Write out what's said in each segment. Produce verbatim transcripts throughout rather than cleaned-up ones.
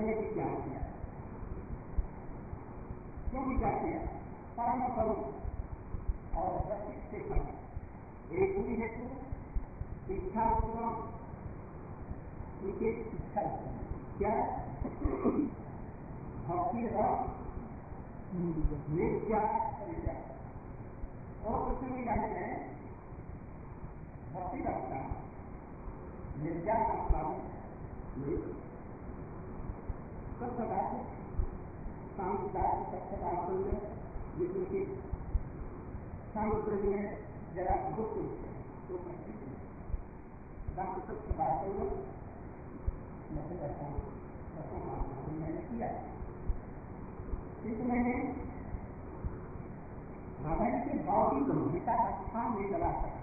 ने विचार किया। क्यों विचार किया? परम स्वरूप और रसिक से फल एक ही हेतु इच्छा उत्तम, उनके इच्छा क्या भक्ति रस निर्जा परिजा और कुछ नहीं जानते हैं। भक्ति रखता निर्जा का स्वागत जिसमें कि सामुद्र में जरा गुप्त तो सबसे बात मैंने किया, किंतु मैंने रामायण के भाव की गंभीरता का स्थान नहीं लगा सका।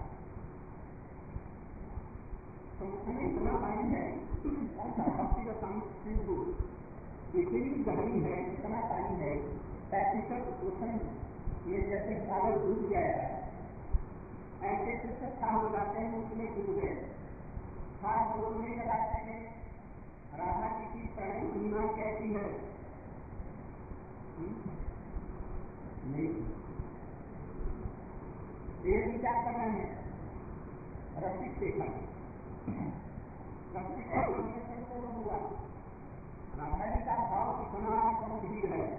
तो उसमें इतना टाइम है भक्ति का सिंधु इतनी गहरी है, इतना टाइम है पैंतीस ओशन ये जैसे सागर डूब जाएगा ऐसे से था हो जाते हैं, उसमें डूब गए खास लोग नहीं लगाते हैं। राधा जी की प्रणय महिमा कैसी है नहीं, ये विचार कर रहे हैं। रसिक देखा रसिक हुआ राधा जी का भाव कितना गंभीर है,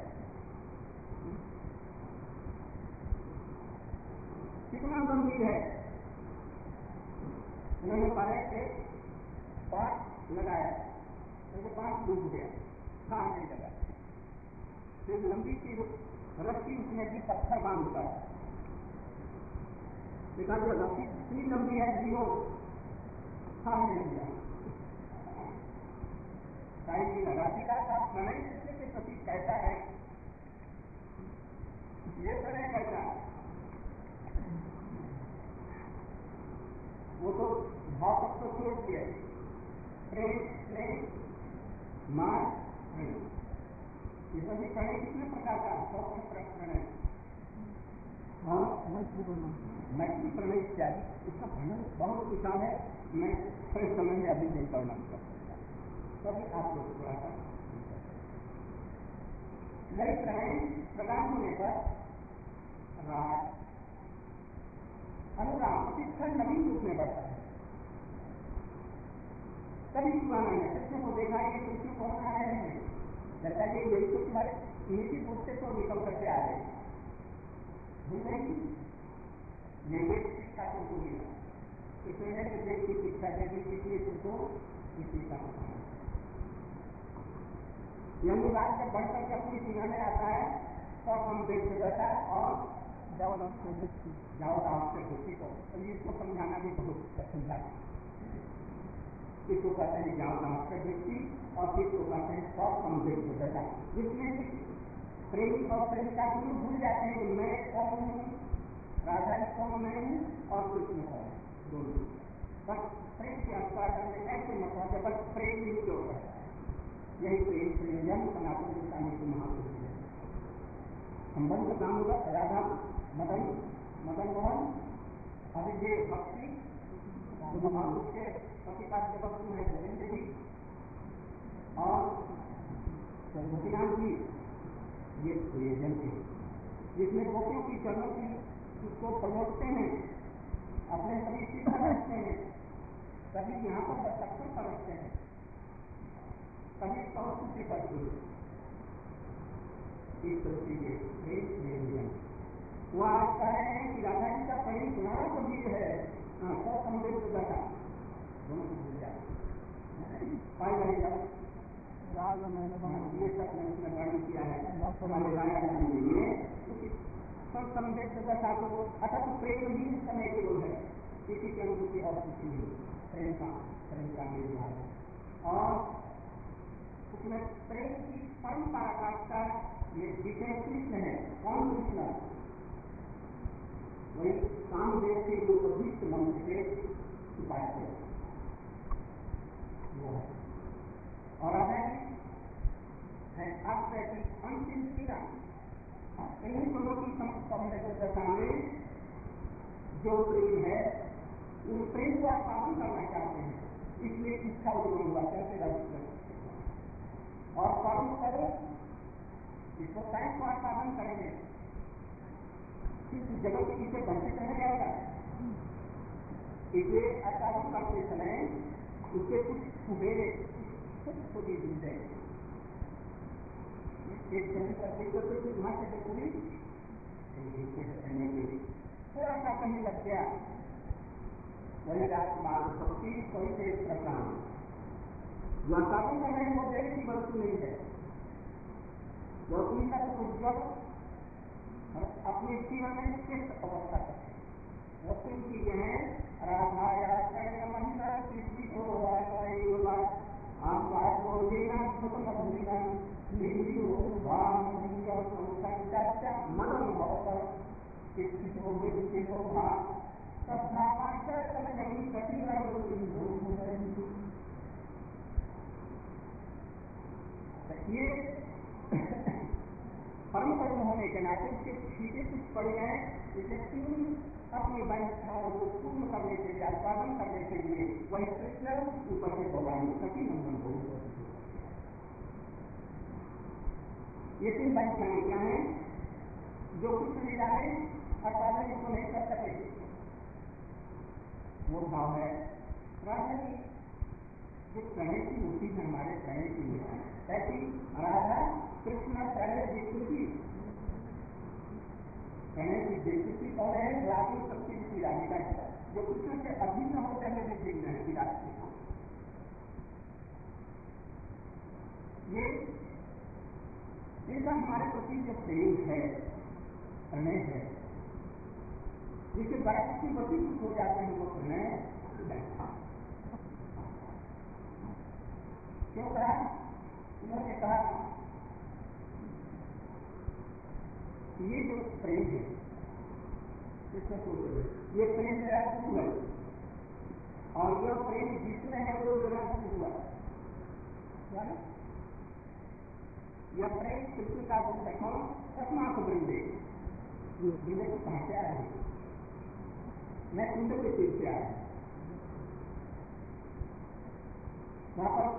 कितना गंभीर है। उन्होंने पाया के पाठ लगाया, उनको पाठ डूब गया, खा नहीं लगा, फिर लंबी सी रस्सी उसमें भी पत्थर बांधता है। देखा जो रस्सी इतनी लंबी है जीरो खा नहीं लिया, राशि का प्रणय के प्रति कैसा है ये प्रणय कैसा है, वो तो भाव तक तो छोड़ दिया। प्रेम प्रेम मान ये सभी प्रणय कितने प्रकार का सौख्य प्रणय मैत्री प्रणय इत्यादि, इसका वर्णन बहुत विशाल है। मैं थोड़े समय में अभी नहीं वर्णन कर सकता, तभी आप लोग थोड़ा सा नई प्रणय प्रदान होने पर राग अनुराग प्रतिक्षण नवीन रूप में बढ़ता है। कभी पुराना है कृष्ण को देखा है, कृष्ण को आ रहे हैं, जैसा कि यही तो तुम्हारे नीति बुद्ध से तो निकल करके आ रहे हैं, भूल नहीं ये शिक्षा तुमको मिला, इसलिए देश की शिक्षा देने के लिए तुमको इसी का यानी बात जब बढ़कर के अपनी सीमा में आता है तो हम देख जाता है और जाओ आपसे खुशी को, इसको समझाना भी बहुत कठिन है। इसको कहते हैं जाओ आपसे व्यक्ति और किसको कहते हैं सौ समझेक होता, जिसमें प्रेमी और प्रेमिका दोनों भूल जाते हैं कि मैं कौन हूँ, राधा जी कौन मैं हूँ और कृष्ण कौन दोनों। बस प्रेम के अनुसार करने ऐसे मतलब है, बस प्रेम ही जो है यही प्रेम संयोजन सनातन गोस्वामी के महापुरुष है। संबंध नाम होगा राधा मदन मदन मोहन अभी ये भक्ति महापुरुष के प्रतिपाद्य वस्तु है गोविंद जी और गोपीनाथ जी, ये संयोजन है जिसमें गोपियों की चरणों की उसको प्रमोटते हैं, अपने सभी सीधा रखते हैं, सभी यहाँ पर दस्तखत पर रखते हैं, सभी संस्कृति पर इस तरह वो आज कह रहे हैं कि राधा जी का प्रेम इतना गंभीर है, सौ समझे तो जाता दोनों को भूल जाए पाई रहेगा। ये सब मैंने उसमें वर्णन किया है हमारे राजा के लिए, सब समझे तो दशा को अटक प्रेम ही समय के लोग है, किसी की अनुभूति और किसी नहीं प्रेम का प्रेम का निर्माण और उसमें प्रेम की परम पराकाष्ठा में विषय कृष्ण है। कौन कृष्ण? वही कामदेव के जो अभिष्ट मंत्र के उपाय और राधा जी है आश्रय की अंतिम किरण। इन्हीं दोनों की दशा में जो प्रेम है उस प्रेम को आप पालन करना चाहते हैं, इसलिए इच्छा उत्पन्न हुआ कैसे और कर्म करो, इसको साइंस को आसाधन करेंगे, किस जगह के पीछे वंचित रह जाएगा। इसे आसाधन करते समय उसके कुछ सुबेरे छोटी छोटी चीजें एक जगह करते करते कुछ वहां से पूरी थोड़ा सा कहीं लग गया, वही रात मार्ग शक्ति कोई से प्रकार जो आसाधन कर रहे हैं वो देर की वस्तु नहीं है। जो उनका उज्ज्वल अपने जीवन में किस अवस्था तक है वो तीन चीजें हैं। राधाया महिला कृषि को मदन बहुत ये परम कर्म होने के नाते उसके छीटे कुछ पड़ गए, इसे तीन अपनी व्यवस्थाओं को पूर्ण करने के लिए, आस्वादन करने के लिए वही कृष्ण ऊपर से भगवान सती नंदन को ये तीन व्यवस्थाएं क्या है जो कुछ लीला है आस्वादन इसको नहीं कर सके। वो भाव है राधा जी जो प्रणय की मूर्ति है, हमारे प्रणय की मूर्ति ऐसी राधा कृष्ण प्रणय विकृति, प्रणय की विकृति और है राधु शक्ति की राधिका जो कृष्ण के अभिन्न होते हैं विभिन्न है विराट ये इनका हमारे प्रति जो प्रेम है, प्रणय है, जिसके द्वारा किसी वसीभूत हो जाते हैं वो प्रणय क्यों कहा? उन्होंने कहा ये जो प्रेम है इसमें सोच ये प्रेम मेरा हुआ और यह प्रेम जिसमें है वो मेरा हुआ। यह प्रेम कृष्ण का गुण देखो अस्माक वृंदे वृंदे को कहाँ से आया है? मैं कुंड के तीर से आया वहां पर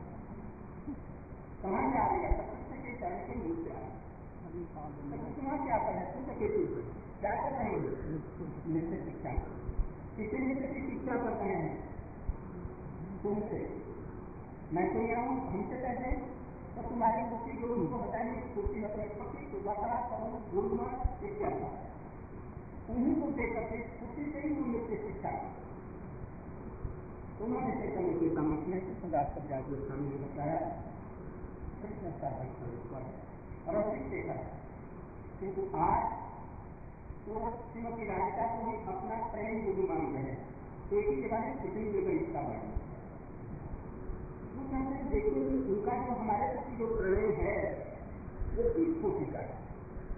कहाँ से आ गया? कृष्ण के चरण के नीचे से आया। वहां क्या कर रहे हैं? कुंड के तीर पर क्या कर रहे हैं? नित्य शिक्षा, किसी नित्य की शिक्षा कर रहे हैं कुंड से। मैं तो यहाँ हूँ, हमसे कहते तो तुम्हारी मुक्ति जो उनको बताएंगे कुर्सी मतलब बकरा करो गुरु इत्यादि उन्हीं को देख करके कुर्सी से ही वो नित्य शिक्षा उन्होंने चैतन्य के समझ में कृष्णदास पर जाकर स्वामी ने बताया कृष्ण स्थापन और अधिक देखा। किंतु आज तो श्रीमती राधिका को भी अपना प्रेम गुरु मान रहे हैं, एक ही जगह में कितनी जगह इसका बढ़ी देखिए उनका जो हमारे प्रति जो प्रणय है वो किस कोटि का है।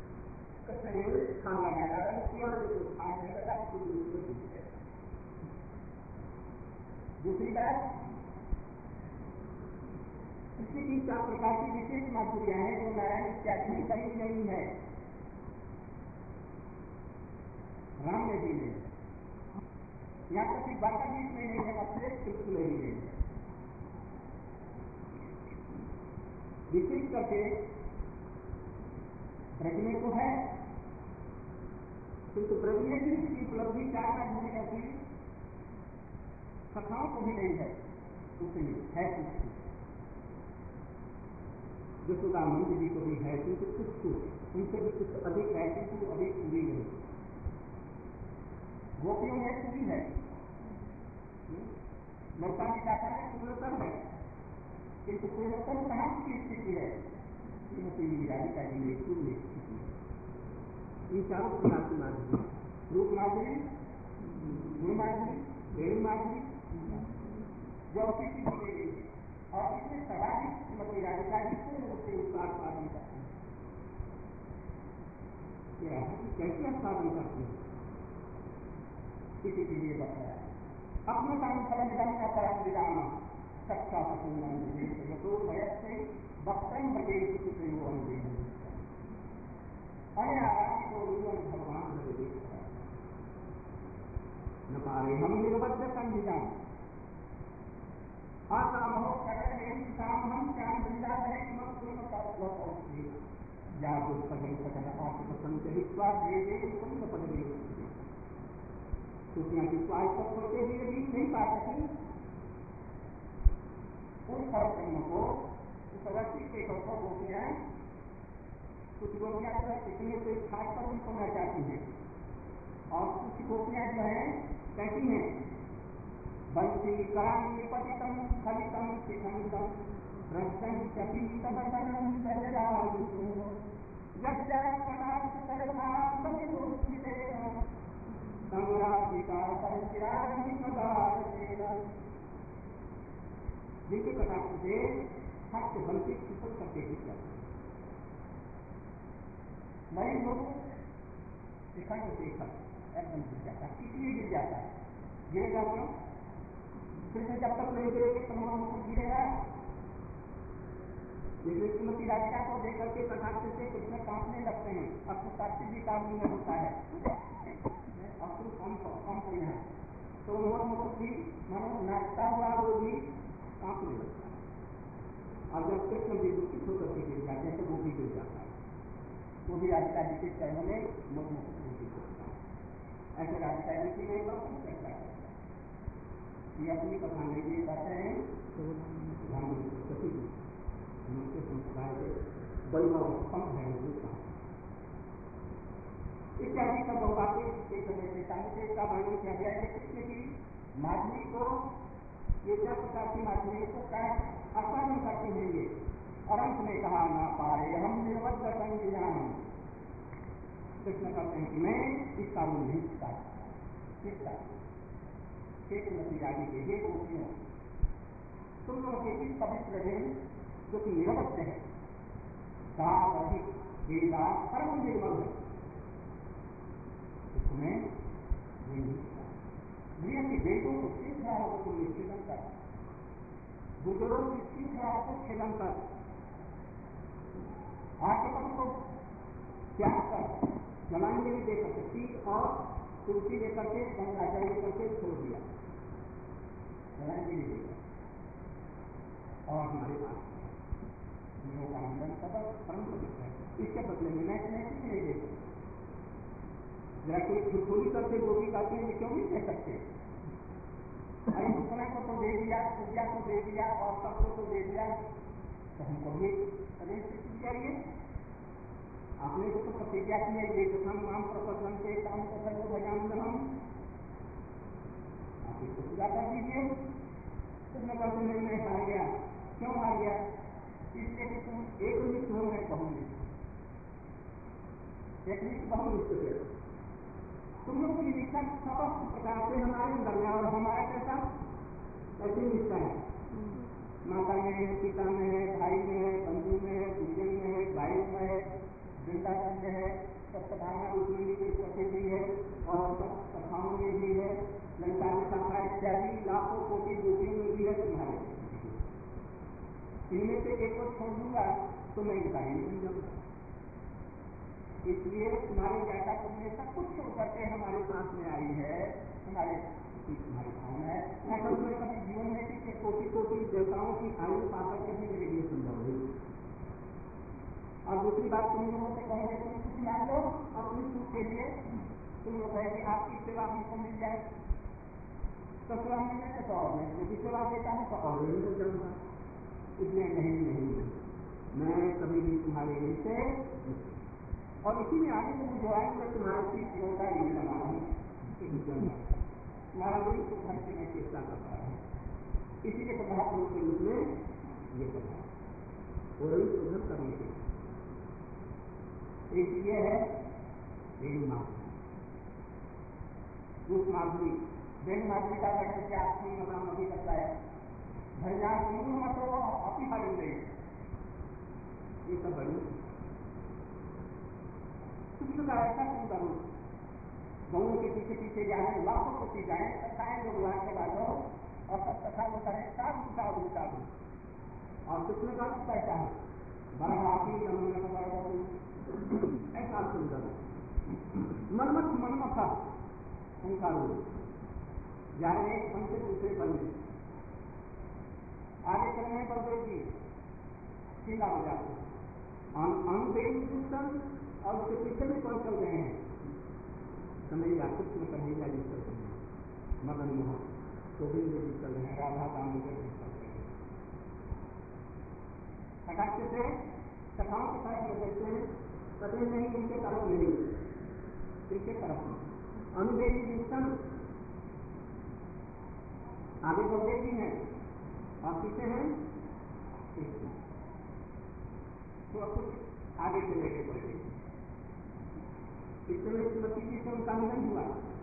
खाना दूसरी बात इसकी तीन चार प्रकार की विशेष माधुर्या है जो नारायण इत्यादि में कहीं नहीं है, राम में भी नहीं, यहाँ तक कि बाका गीत में नहीं है, अतिरिक्त कृष्ण में भी नहीं है। विशेष करके ब्रज में तो है किंतु ब्रज में भी इसकी उपलब्धि चार लाख होने ऐसी कथाओं को भी नहीं है, उसमें है कुछ यशोदानंद जी को भी है किंतु कुछ कुछ उनसे भी कुछ अधिक है किंतु अभी पूरी नहीं। गोपियों में पूरी है, लौका भी जाता है पूर्णतम है किंतु पूर्णतम कहाँ की स्थिति है? श्रीमती राधिका जी में पूर्ण स्थिति है। इन चारों प्रकार की माधुरी, रूप माधुरी, गुण माधुरी, प्रेम माधुरी जो किसी को दे गई और इसमें सर्वाधिक श्रीमती राधिका जी पूर्ण रूप से उसका आस्वादन करते हैं। ये राधा की कैसे आस्वादन करते हैं किसी के लिए बताया अपने काम फल निगम का परम विधान सच्चा तो वयस्से वक्तम बटे अनारामी को भगवान न पारे हम निर्बद्ध संविधान आसाम हो कर शाम हम श्याम वृंदा है मत कोई मत या जो पदे पदे आप पसंद के विश्वास दे दे कुंभ पदे क्योंकि यहाँ विश्वास को छोड़ते हुए भी नहीं पा सकी उन कार्यक्रमों को उस अवस्थित के को गोपियाँ कुछ गोपियाँ जो है इतने से खास पर उनको करना चाहती हैं और कुछ गोपियाँ जो है कहती हैं बंसी करांगी पतितम फलितम शिखंतम रक्षण चपी तबतरम सजरायुषो यज्ञ पटाक्ष सर्वथा समिदोषिते संग्राहिका संचिराहि मदारसेना जिनके कटाक्ष से हस्त बंसी शिखर करते ही जाते वही लोग शिखंड शिखर एकदम गिर जाता है इसलिए गिर जाता है गिरेगा क्यों कृष्ण जब तक नहीं गिरेगा तमाम को गिरेगा इसलिए श्रीमती राधिका को देकर के कटाक्ष से कृष्ण कांपने लगते हैं अब तो साक्षी जी काम में होता है अब तो कम कम कोई है तो मोहन मुकुट भी मानो नाचता हुआ वो भी कांपने लगता है और जब कृष्ण भी दुखित होकर के गिर जाते हैं तो वो भी गिर जाता है वो भी राधिका जी के चरणों में मोहन मुकुट भी गिर जाता है ऐसे राधिका जी की नहीं बहुत करता है ये अपनी कथा में ये कहते हैं मुझसे संप्रदाय के वैभवोत्तम है इत्यादि सब बातें एक तरह से साहित्य का वर्णन किया गया है कृष्ण की माधुरी को ये सब प्रकार की माधुरी को क्या आसानी करते होंगे और अंत में कहा ना पाए हम निर्बद्ध संज्ञान कृष्ण कहते हैं कि मैं इसका वो नहीं सकता किसका एक नदी आगे के हे गोपियों तुम लोग के इस पवित्र दिन जो कि निरवध्य है गाव अधिक वेदा परम निर्मल है उसमें ये नहीं दुनिया के वेदों को श्रृंखलाओं को तुमने छेदन कर बुजुर्गों की श्रृंखलाओं को छेदन कर आके पद को त्याग कर जलांजलि देकर के ठीक और तुलसी लेकर के गंगा जल लेकर के छोड़ दिया जलांजलि देकर और हमारे पास का आंदोलन सदा परम पवित्र है इसके बदले में मैं तुम्हें कुछ नहीं दे सकता जरा कोई खुदखोली करते वो भी कहते हैं क्यों नहीं दे सकते अरे दूसरा को तो दे दिया पूजा को दे दिया और सबको तो दे दिया तो हमको भी अरे चाहिए आपने तो प्रतिज्ञा की है ये हम नाम प्रपंच से काम को सर्व भजान हम आप इसको पूरा कर दीजिए तो मैं कहते हैं मैं हार गया क्यों हार गया इसलिए कि तुम एक निष्ठ हो गए बहुनिष्ठ एक निष्ठ बहुनिष्ठ थे तुम लोग की निष्ठा समस्त प्रकार से हमारे अंदर में और हमारा कैसा ऐसी निष्ठा है माता में है पिता में है भाई में है बंधु में है दुर्जन में है गायों में है वृंदावन में है सप्तभामा रूपी की प्रसिद्धि है और सब कथाओं में भी है लंका में शाखा इत्यादि लाखों कोटि गोपियों में भी है तुम्हारे इनमें से एक को छोड़ दूंगा तो मैं इनका ही नहीं जाऊंगा इसलिए तुम्हारे जैसा तुमने सब कुछ छोड़ करके हमारे पास में आई है हमारे तुम्हारी भावना है ऐसा तुम्हें कभी जीवन में कि कोटि कोटि देवताओं की आयु पाकर के भी मेरे लिए संभव है और दूसरी बात तुम लोगों से कहोगे तुम कुछ मान लो अपनी सुख के लिए तुम लोग कहे कि आपकी सेवा हमको मिल जाए तो सेवा मिलने से तो और नहीं यदि सेवा देता है तो और नहीं हो जाऊंगा इसलिए नहीं नहीं मैं कभी भी तुम्हारे लिए से और इसी में आगे मुझे जो है मैं तुम्हारे सीट योगा नहीं बना हूँ तुम्हारा भी घर से मैं चेष्टा करता हूँ इसीलिए तो महापुरुष के रूप में ये करना और शोधन करने के एक ये है वेणु माधुरी रूप माधुरी वेणु माधुरी का वर्णन क्या आपको नाम अभी बताया भैया सुनू मत हो अपनी हाल नहीं ये सब बड़ी कृष्ण का ऐसा सुंदर रूप गौों के पीछे पीछे जाए लाखों को पी जाए कथाएं लोग वहां के बाद और सब कथा वो करें साधु साधु साधु और कृष्ण का कैसा है बड़ा हाथी ऐसा सुंदर मनमत मनमथा उनका रूप जाए एक मन से दूसरे बन में आगे चल रहे हैं बलदेव जी, चिल्ला हो जाते हैं। अनुदेवी दूषण और उसके पीछे भी कौन चल रहे हैं? कन्हैया, कृष्ण कन्हैया जी चल रहे हैं, मदन मोहन गोविंद जी चल रहे हैं, राधा दामोदर जी चल रहे हैं। सकाक्य से कथाओं के साथ देखते हैं, कभी नहीं इनके तरफ नहीं, इनके तरफ अनुदेवी दूषण आगे बलदेव जी हैं और पीछे हैं कृष्ण। तो कुछ आगे से लेके बढ़े, इस समय श्रीमती जी से उनका मिलन हुआ।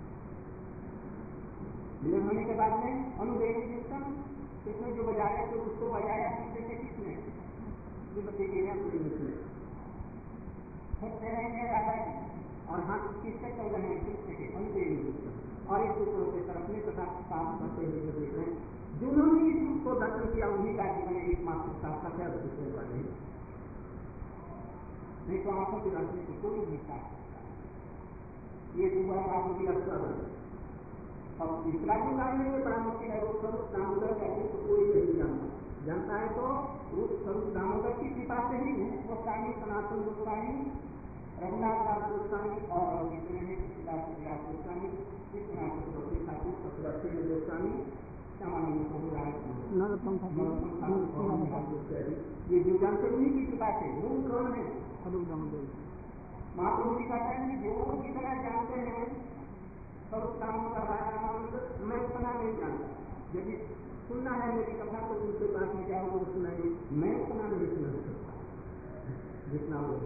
मिलन होने के बाद में अनुदेवी दूषण इसमें जो बजाया तो उसको बजाया पीछे से किसने? श्रीमती जी ने अपनी मुझे सोचते रहेंगे राजा जी और हाथ किससे चल रहे हैं? कृष्ण के, अनुदेवी दूषण। और एक दूसरों के तरफ में तथा साफ करते हुए जो देख रहे हैं, जिन्होंने इस रूप को दर्शन किया उन्हीं का जीवन एकमात्र शासक है, दूसरों का नहीं। नहीं तो आंखों की रोशनी को कोई नहीं काट सकता। ये सुबह आंखों की रक्षा है। और इस्लामी काल में ये बड़ा मुश्किल है, रूप स्वरूप दामोदर का रूप कोई नहीं जानता। जानता है तो रूप स्वरूप दामोदर की कृपा से ही रूप गोस्वामी, सनातन गोस्वामी, रघुनाथ दास गोस्वामी और जितने हैं तुलसीदास व्यास गोस्वामी, विश्वनाथ चक्रवर्ती ठाकुर, चक्रवर्ती गोस्वामी, श्यामानंद प्रभु राय, नरोत्तम ठाकुर, ये जो जानते उन्हीं की कृपा से। रूप कौन है? महाप्रभु जी कहते हैं जो जितना जानते हैं स्वरूप दामोदर रामानंद, मैं उतना नहीं जानता। यदि सुनना है मेरी कथा तो उनके पास में क्या वो सुनाइए, मैं उतना नहीं सुना सकता जितना वो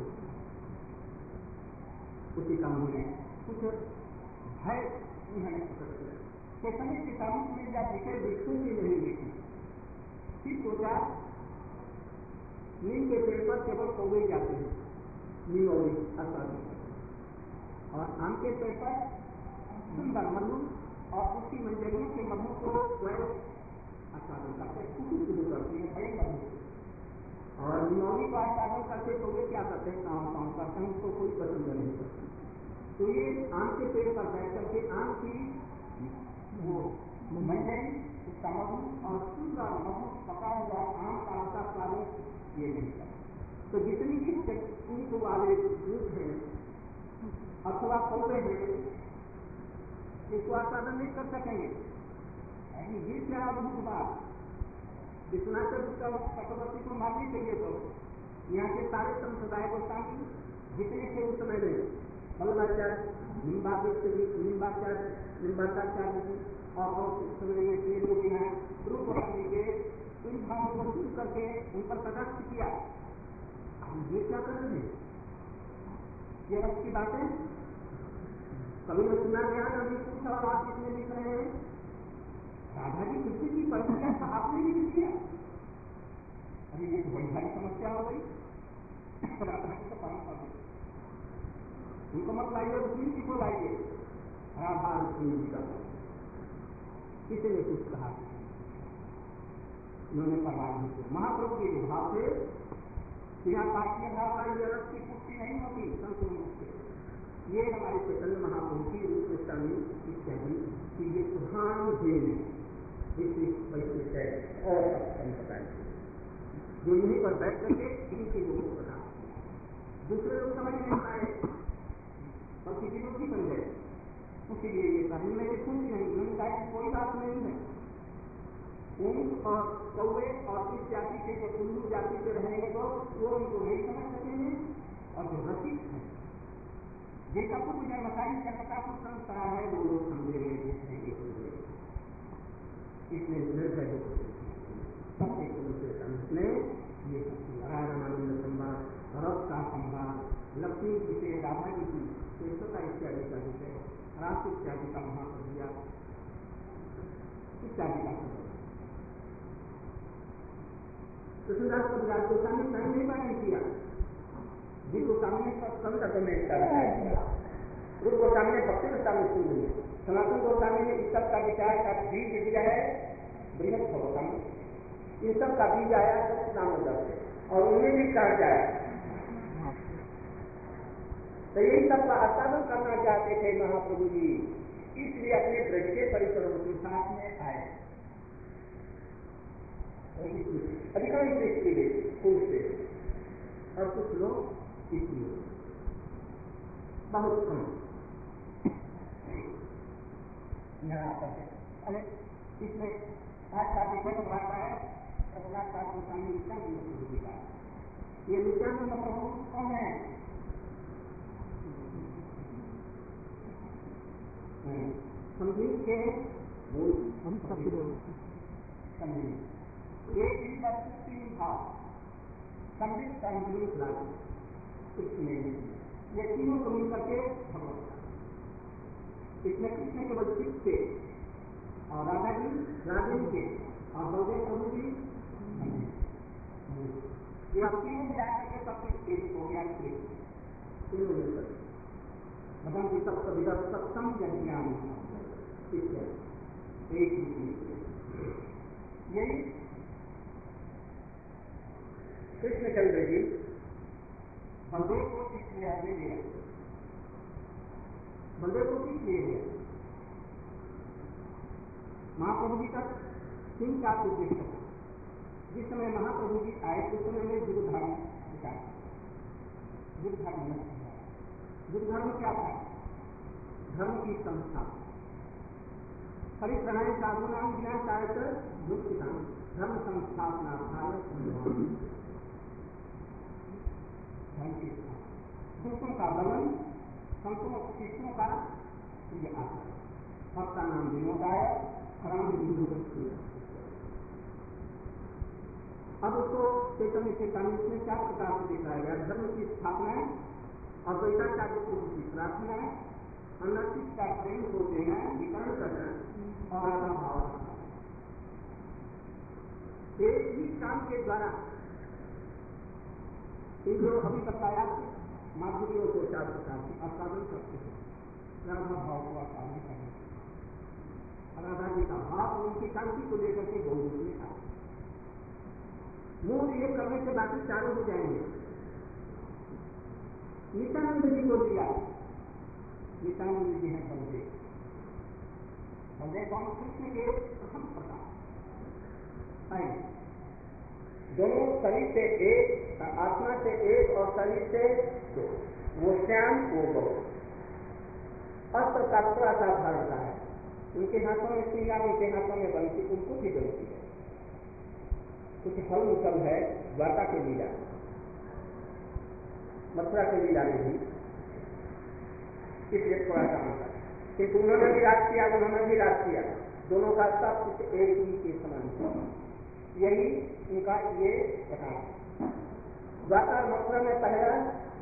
उसी काम में कुछ भय उन्होंने पकड़ किया। चैतन्य के सामूहिक में या विषय बिल्कुल भी नहीं देखी। फिर सोचा नीम के पेड़ पर केवल कौवे जाते हैं, नीम और आसानी, और आम के पेड़ पर सुंदर मधु और उसकी मंजरियों के मधु को स्वयं आस्वादन करते, शुरू करती है बड़े मधु। और निमौली को आस्वादन करते तो वे क्या करते हैं? काम काम करते हैं, उसको कोई पसंद नहीं करता। तो ये आम के पेड़ पर बैठ करके आम की वो मंजरी, उसका मधु और सुंदर मधु पका हुआ आम का उसका स्वागत ये नहीं करता। तो जितनी भी ऊँट वाले दूध हैं अथवा कौवे हैं, इसको आस्वादन नहीं कर सकेंगे। ये क्या अद्भुत बात! विश्वनाथ चक्रवर्ती को माननी चाहिए। तो यहाँ के सारे संप्रदाय को शामिल जितने थे उस समय में बल्लाचार्य, निम्बाचार्य, निम्बाचार्य जी और समय में ये लोग हैं रूप गोस्वामी के इन भावों को शुरू करके उन पर कटाक्ष किया। अब ये क्या कर रहे हैं? ये रस की बातें कभी में सुना गया ना, अभी कुछ और आप इसमें लिख रहे हैं राधा जी कृष्ण की परिक्रिया का आपने भी लिख दिया। अरे ये तो बड़ी भारी समस्या हो गई। राधा जी को पालन कर दो, उनको मत लाइए, रुक्मिणी जी को लाइए। राधा रुक्मिणी जी का किसी ने कुछ कहा, उन्होंने परवाह नहीं किया। महाप्रभु के जो भाव थे, यहाँ काशीय भाव का ये रस की पुष्टि नहीं होती संपूर्ण रूप से। ये हमारे चैतन्य महाप्रभु की रूप गोस्वामी इत्यादि कि ये प्रधान देन वैश्विक है और बताए जो यहीं पर बैठ करके इन चीजों को बता। दूसरे लोग समझ नहीं पाए और किसी लोग भी बन गए, उसके लिए ये कहीं मेरे सुन नहीं, उनका कोई बात नहीं है। ऊँट और कौवे और इस जाति के जो उल्लू जाति के रहेंगे तो वो उनको नहीं समझ सकेंगे, और जो रसिक है जिनका कुछ जन्मसाई जनता को संस्कार है वो लोग समझेंगे, देखेंगे, इसमें निर्भय हो सबसे ने ये रामानंद संवाद, रस का संवाद, लक्ष्मी जी से राधा जी की श्रेष्ठता इत्यादि का विषय, रास इत्यादि का महाप्रभुया इत्यादि का कृष्णदास कविराज गोस्वामी स्वयं नहीं वर्णन किया, जिस गोस्वामी ने संत में रूप गोस्वामी ने भक्ति गोस्वामी सुन लिया, सनातन गोस्वामी ने इस सब का विचार का बीज दिया है बृहद गोस्वामी, इन सब का बीज आया दामोदर से और उन्हें भी कहा जाए। तो यही सब का आस्वादन करना चाहते थे महाप्रभु जी, इसलिए अपने ब्रज के परिसरों के साथ में आए। अधिकांश स्त्री पुरुष से, और कुछ लोग इसलिए बहुत कम यहाँ पर। अरे इसमें आज का विषय बढ़ाता है रघुनाथ दास गोस्वामी नित्यानंद प्रभु जी का। ये नित्यानंद प्रभु कौन है? संगीत के मूल हम सब संगीत एक ही बात तीन था, संगीत संगीत लागू इसमें ये तीनों को मिल करके भगवत। इसमें कृष्ण के बच्चे थे और राधा जी राधे के और बलदेव प्रभु जी ये अब तीनों मिला करके सबसे एक हो गया। तीनों मिलकर भगवान की सबसे विधा सत्संग ज्ञान एक यही कृष्णचंद्र जी बलदेव को इसलिए आगे दिया। बलदेव को किस लिए दिया? महाप्रभु जी का तीन चार उद्देश्य था। जिस समय महाप्रभु जी आए उस समय में युद्ध धर्म विचार युद्ध धर्म युद्ध धर्म क्या था? धर्म की संस्था परिप्रणय साधु नाम विनाशाय मुक्तिदान धर्म संस्थापना दूसरों का दमन संतों शिष्यों का प्रिय आचरण भक्ता नाम विनोदाय राम विनोद। अब उसको चैतन्य चेतावनी में चार प्रकार से दिखाया गया। धर्म की स्थापना, अद्वैताचार्य प्रभु की प्रार्थना, अनर्थित का प्रेम को देना, विकर्ण करना और आत्मा भाव। एक ही काम के द्वारा ये जो अभी बताया माधुर्यों को चार प्रकार की आसाधन करते हैं। राधा भाव को आसाधन करना, राधा जी का भाव उनकी शांति को लेकर के गौरव में था। मूल ये करने से बाकी चारों हो जाएंगे। नित्यानंद जी को दिया। नित्यानंद जी हैं बलदेव। बलदेव कौन? कृष्ण के प्रथम प्रकार दोनों शरीर से एक, आत्मा से एक और शरीर से दो। वो श्याम वो गौ। अस्त्र का थोड़ा सा धारण का है। उनके हाथों में सीला, उनके हाथों में बंसी, उनको भी बंसी है। कुछ फल मुसल है द्वारका के लीला, मथुरा के लीला में भी इसलिए थोड़ा सा अंतर। किंतु उन्होंने भी राज किया, उन्होंने भी राज किया। दोनों का सब कुछ एक ही के समान। यही उनका ये कथा। द्वारका और मथुरा में पहला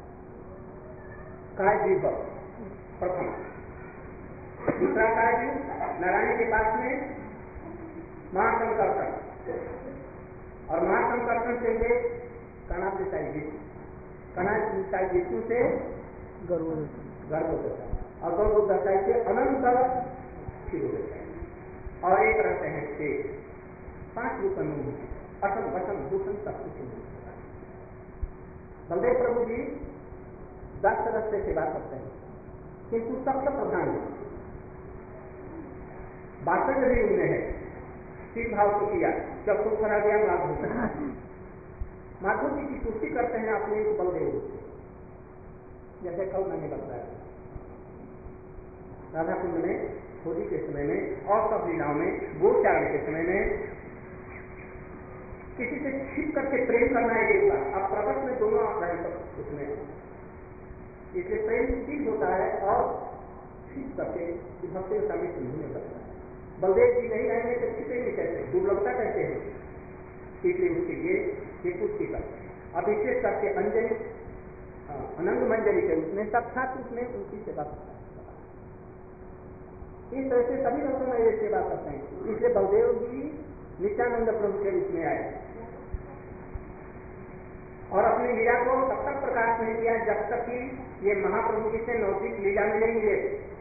कायजीव प्रथम, दूसरा कायजीव नारायण के पास में महासंकर्षण और महासंकर्षण से वे कणा पिताई विष्णु, कणा पिताई विष्णु से गर्भ गर्भ होता है और गर्भ दशाई से अनंत शुरू होता है। और एक रहते हैं शेष। पांच रूप अटल वचन भूषण सब कुछ होता है। बलदेव प्रभु जी दस सदस्य से सेवा करते हैं, किंतु सबसे प्रधान है वास्तव भी उनमें है। शिव भाव को किया जब सुख करा गया माधव माधव जी की पुष्टि करते हैं अपने एक बलदेव से। जैसे कल मैंने बताया राधा कुंड में होली के समय में और सब लीलाओं में गोचारण के समय में किसी से छिप करके प्रेम करना है एक बार। अब प्रकट में दोनों रहे सब उसमें, इसलिए प्रेम ठीक होता है और छिप करके भक्ति में समझने लगता है। बलदेव जी नहीं रहने तो छिपेंगे कैसे? दुर्लभता कैसे है? इसलिए उसके लिए ये पुष्टि करते हैं। अब विशेष करके अंजलि अनंग मंजरी के उसमें साक्षात रूप में उनकी सेवा करता है। इस तरह से सभी लोगों में ये सेवा करते हैं। इसलिए बलदेव जी नित्यानंद प्रभु के रूप में आए और अपनी लीला को तब तक प्रकाश नहीं किया जब तक कि ये महाप्रभु जी से नौतिक लीला में नहीं मिले।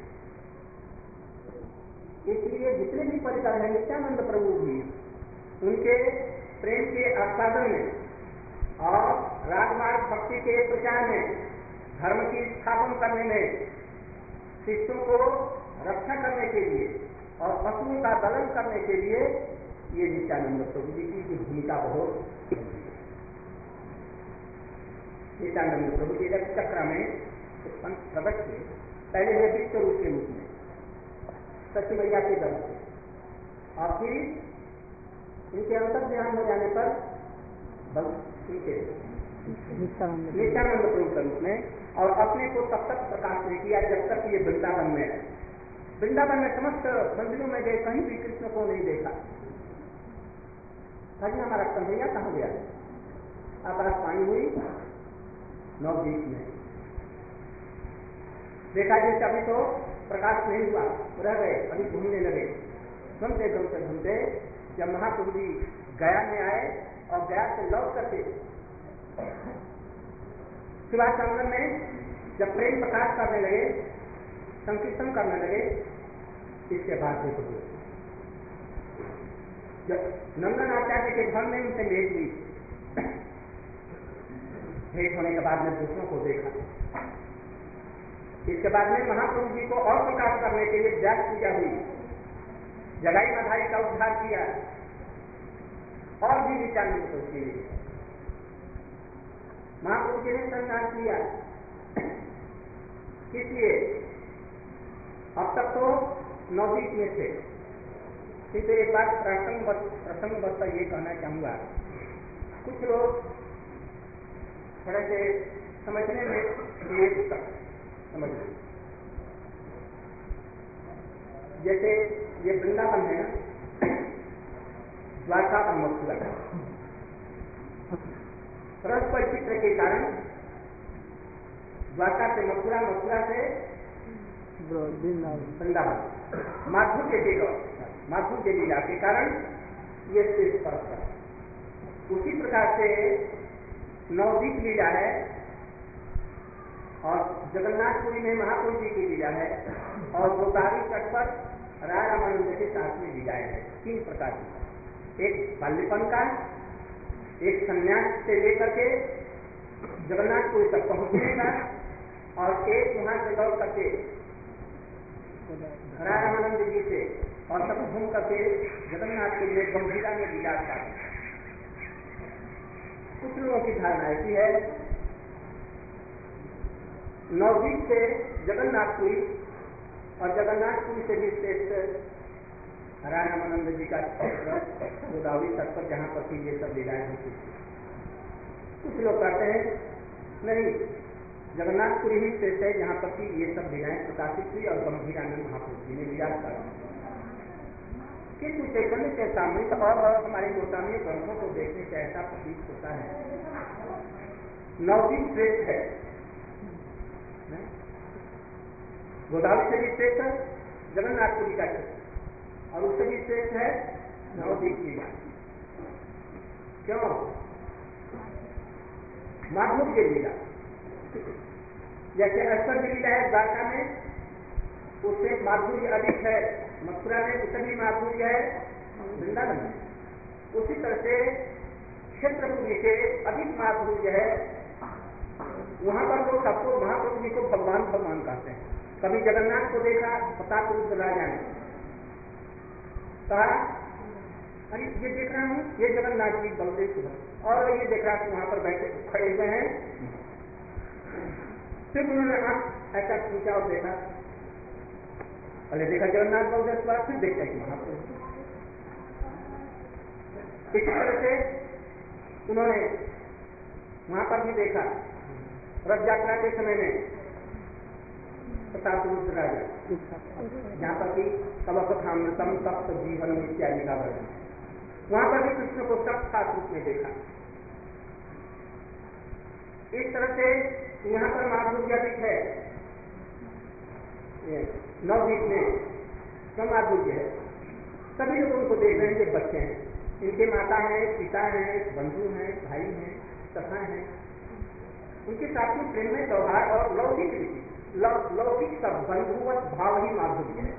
इसलिए जितने भी परिकर हैं नित्यानंद प्रभु भी उनके प्रेम के आस्वादन में और राजमार्ग भक्ति के प्रचार में, धर्म की स्थापन करने में, शिष्यों को रक्षा करने के लिए और पशुओं का दलन करने के लिए ये नित्यानंद प्रभु जी की भूमिका बहुत नित्यानंद प्रभु जी रथ चक्र में उत्पन्न प्रकट हुए, पहले हुए विश्व रूप के रूप में सच्ची मैया के दर से, और फिर इनके अंतर ध्यान हो जाने पर इनके नित्यानंद प्रभु के रूप में, और अपने को तब तक प्रकाश नहीं किया जब तक ये वृंदावन में है। वृंदावन में समस्त मंदिरों में गए, कहीं भी कृष्ण को नहीं देखा। भाई हमारा कन्हैया कहाँ गया? आकाश पानी हुई नवदीप में देखा जैसे अभी तो प्रकाश नहीं हुआ, रह गए, अभी घूमने लगे। घूमते घूमते घूमते जब महाप्रभु जी गया में आए और गया से लौट करके शिवाचंद्र में जब प्रेम प्रकाश करने लगे, संकीर्तन करने लगे, इसके बाद देखो जब नंदन आचार्य के घर में उनसे भेंट हुई, भेंट होने के बाद में दूसरों को देखा। इसके बाद में महाप्रभु जी को और प्रकाश करने के लिए व्यास पूजा हुई, जगाई मधाई का उद्धार किया, और भी नित्यानंद को किए। महाप्रभु जी ने संन्यास किया, इसलिए अब तक तो नवदीप में थे। किंतु एक बात प्रसंग प्रसंग बता ये कहना चाहूंगा, कुछ लोग थोड़े से समझने में ये समझ लें, जैसे ये वृंदावन है ना, द्वारका और मथुरा, रस पर चित्र के कारण द्वारका से मथुरा, मथुरा से वृंदावन, माधुर्य के माधुर्य लीला के कारण ये श्रेष्ठ परस्पर। उसी प्रकार से नवदीप लीला है, और जगन्नाथपुरी में महाप्रभु जी की लीला है, और गोदावरी तट पर राय रामानंद के साथ में लीलाएं हैं। तीन प्रकार की, एक बाल्यपन का, एक संन्यास से लेकर के जगन्नाथपुरी तक पहुंचने का, और एक वहां से लौट करके राय रामानंद जी से और सब घूम करके जगन्नाथ के लिए गंभीरा में लीला था। कुछ लोगों की धारणा ऐसी है, नवदीप से जगन्नाथपुरी और जगन्नाथपुरी से भी श्रेष्ठ राय रामानंद जी का गोदावरी तट पर जहां पर भी ये सब लीलाएं होती थी। कुछ लोग कहते हैं नहीं, जगन्नाथपुरी ही श्रेष्ठ है जहां पर भी ये सब लीलाएं प्रकाशित हुई और गंभीरानंद महाप्रभु जी ने लीला कर। किंतु चैतन्य के सामने और हमारे गोस्वामी ग्रंथों को देखने से ऐसा प्रतीत होता है, नवदीप श्रेष्ठ है, गोदावरी से भी श्रेष्ठ है जगन्नाथपुरी का क्षेत्र, और उससे भी श्रेष्ठ है नवदीप लीला। क्यों? माधुर्य लीला, जैसे ऐश्वर्य लीला है द्वारका में, उससे माधुर्य अधिक है, मथुरा में उससे भी माधुर्य है वृंदावन में। उसी तरह से क्षेत्रपुरी से अधिक माधुर्य है, वहां पर लोग सबको महाप्रभु जी को भगवान भगवान कहते हैं। कभी जगन्नाथ को देखा, प्रतापरुद्र राजा ने कहा, अरे ये देख रहा हूँ ये जगन्नाथ जी बलदेव सुभद्रा, और ये देख रहा हूँ वहां पर बैठे खड़े हुए हैं। फिर उन्होंने आंख ऐसा पूछा और देखा, पहले देखा जगन्नाथ बलदेव सुभद्रा, फिर देखा कि महाप्रभु। इसी तरह से उन्होंने वहां पर भी देखा रथ यात्रा के समय में प्रतापरुद्र राजा, जहां पर भी कवकथामृतम तप्त जीवन इत्यादि का वर्णन, वहां पर भी कृष्ण को तप्त खास रूप में देखा। इस तरह से यहाँ पर माधुर्य अधिक है, नवदीप में कम माधुर्य है। सभी लोग उनको देख रहे हैं, ये बच्चे हैं, इनके माता हैं, पिता हैं, बंधु हैं, भाई हैं, सखा हैं, उनके साथ में प्रेम में व्यवहार और लौकिक रीति, लौकिक सब बंधुवत भाव ही माधुर्य है।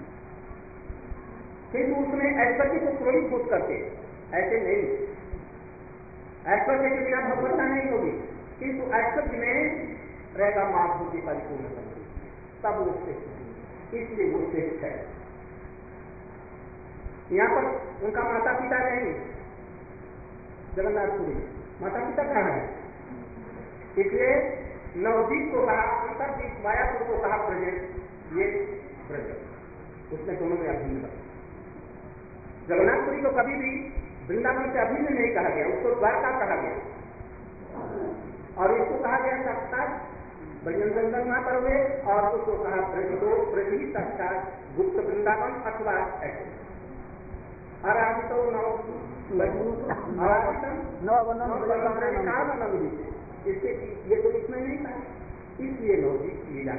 किंतु उसमें ऐश्वर्य को क्रोधीभूत करके ऐसे नहीं, ऐश्वर्य के बिना भगवत्ता नहीं होगी, किंतु ऐश्वर्य में रहेगा माधुर्य परिपूर्ण करके, तब वो श्रेष्ठ, इसलिए वो श्रेष्ठ है। यहाँ पर उनका माता पिता नहीं, जगन्नाथपुरी में, माता पिता कहाँ है? इसलिए नवदीप को कहा अंतरदीप, मायापुर को कहा प्रेजेंट, ये ब्रज, उसमें दोनों में अभिन्न बना। जगन्नाथपुरी को कभी भी वृंदावन से अभिन्न नहीं कहा गया, उसको द्वारका कहा गया, और इसको कहा गया साक्षात ब्रजनंदन महापर्व है, और उसको कहा ब्रज को ब्रज ही साक्षात गुप्त वृंदावन अथवा ऐसे आराधितो इसके ये तो इसमें नहीं था, इसलिए नवदीप लीला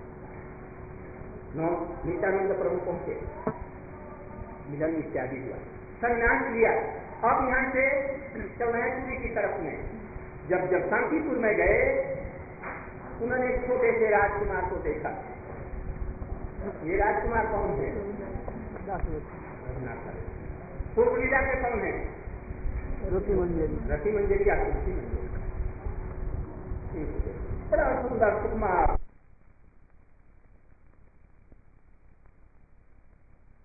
नौ नित्यानंद प्रभु पहुंचे, मिलन इत्यादि हुआ, संन्यास लिया। अब यहाँ से चौरासी की तरफ में जब जब शांतिपुर में गए, उन्होंने एक छोटे से राजकुमार को देखा। ये राजकुमार कौन है? पूर्व लीला के कौन है? रति मंजरी, रति मंजरी या तुलसी मंजरी, बड़ा सुंदर सुकुमार